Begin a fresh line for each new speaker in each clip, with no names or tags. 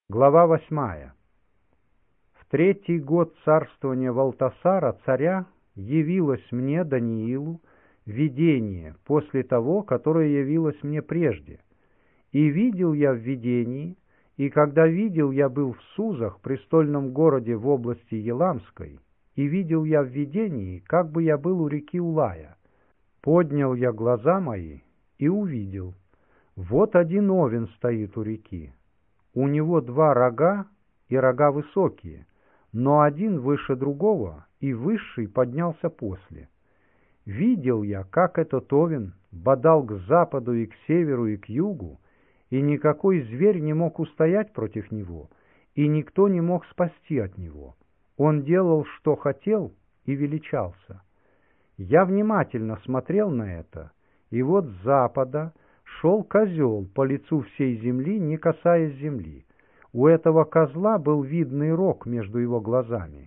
Глава 8. В 3-й год царствования Валтасара, царя, явилось мне, Даниилу, видение после того, которое явилось мне прежде. И видел я в видении, и когда видел, я был в Сузах, престольном городе в области Еламской, и видел я в видении, как бы я был у реки Улая. Поднял я глаза мои и увидел. Вот один овен стоит у реки. У него 2 рога, и рога высокие, но один выше другого, и высший поднялся после. Видел я, как этот овен бодал к западу и к северу и к югу, и никакой зверь не мог устоять против него, и никто не мог спасти от него. Он делал, что хотел, и величался. Я внимательно смотрел на это, и вот с запада шел козел по лицу всей земли, не касаясь земли. У этого козла был видный рог между его глазами.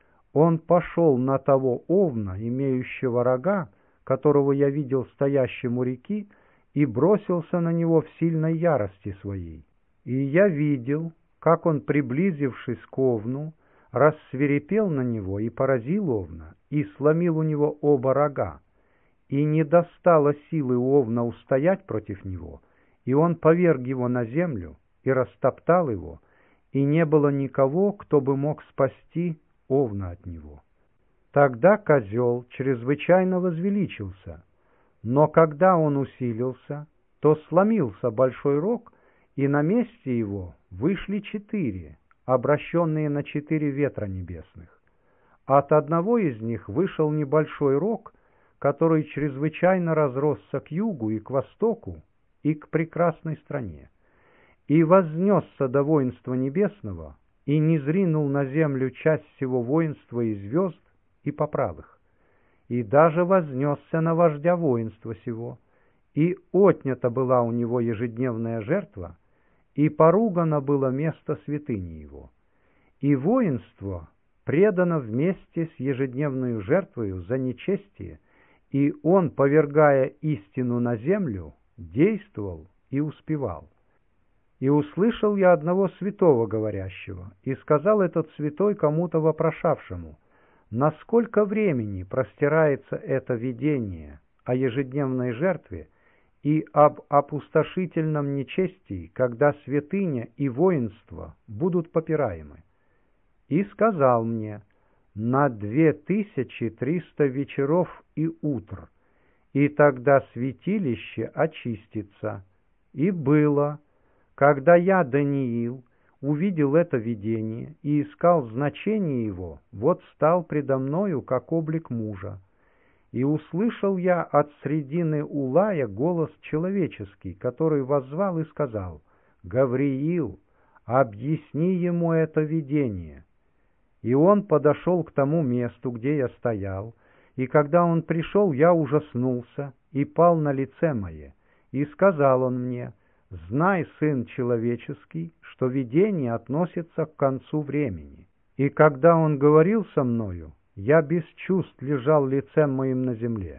Он пошел на того овна, имеющего рога, которого я видел стоящим у реки, и бросился на него в сильной ярости своей. И я видел, как он, приблизившись к овну, рассвирепел на него и поразил овна, и сломил у него оба рога. И не достало силы у овна устоять против него, и он поверг его на землю и растоптал его, и не было никого, кто бы мог спасти овна от него. Тогда козел чрезвычайно возвеличился, но когда он усилился, то сломился большой рог, и на месте его вышли 4, обращенные на 4 ветра небесных. От одного из них вышел небольшой рог, который чрезвычайно разросся к югу и к востоку, и к прекрасной стране. И вознесся до воинства небесного, и низринул на землю часть всего воинства и звезд, и поправ их. И даже вознесся на вождя воинства сего, и отнята была у него ежедневная жертва, и поругано было место святыни его. И воинство предано вместе с ежедневной жертвою за нечестие, и он, повергая истину на землю, действовал и успевал. И услышал я одного святого говорящего, и сказал этот святой кому-то вопрошавшему: насколько времени простирается это видение о ежедневной жертве и об опустошительном нечестии, когда святыня и воинство будут попираемы? И сказал мне: на 2300 вечеров и утр, и тогда святилище очистится. И было, когда я, Даниил, увидел это видение и искал значение его, вот стал предо мною, как облик мужа. И услышал я от средины Улая голос человеческий, который воззвал и сказал: «Гавриил, объясни ему это видение». И он подошел к тому месту, где я стоял, и когда он пришел, я ужаснулся и пал на лице мое. И сказал он мне: «Знай, сын человеческий, что видение относится к концу времени». И когда он говорил со мною, я без чувств лежал лицем моим на земле.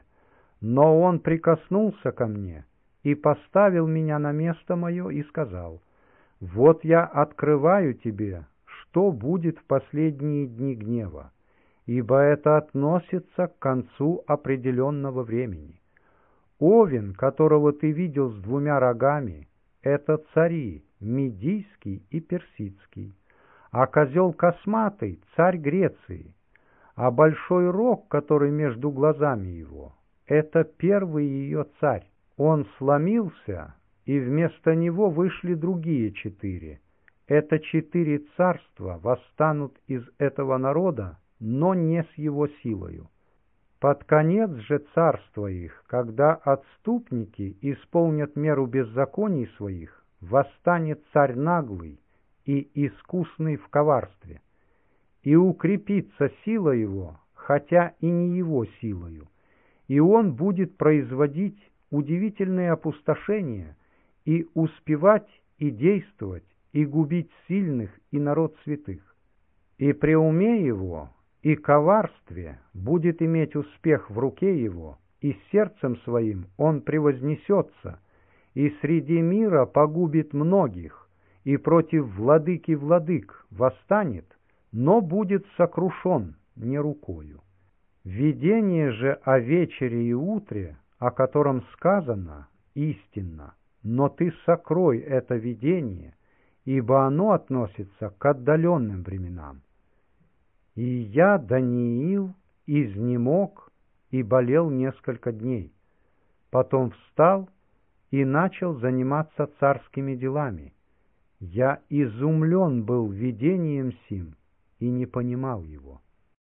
Но он прикоснулся ко мне и поставил меня на место мое и сказал: «Вот я открываю тебе, что будет в последние дни гнева, ибо это относится к концу определенного времени. Овен, которого ты видел с 2 рогами, это цари Медийский и Персидский, а козел косматый — царь Греции, а большой рог, который между глазами его, это первый ее царь. Он сломился, и вместо него вышли другие 4. Это 4 царства восстанут из этого народа, но не с его силою. Под конец же царства их, когда отступники исполнят меру беззаконий своих, восстанет царь наглый и искусный в коварстве, и укрепится сила его, хотя и не его силою, и он будет производить удивительные опустошения и успевать и действовать, и губить сильных и народ святых. И при уме его и коварстве будет иметь успех в руке его, и сердцем своим он превознесется, и среди мира погубит многих, и против владыки владык восстанет, но будет сокрушен не рукою. Видение же о вечере и утре, о котором сказано, истинно, но ты сокрой это видение, ибо оно относится к отдаленным временам. И я, Даниил, изнемог и болел несколько дней. Потом встал и начал заниматься царскими делами. Я изумлен был видением сим и не понимал его.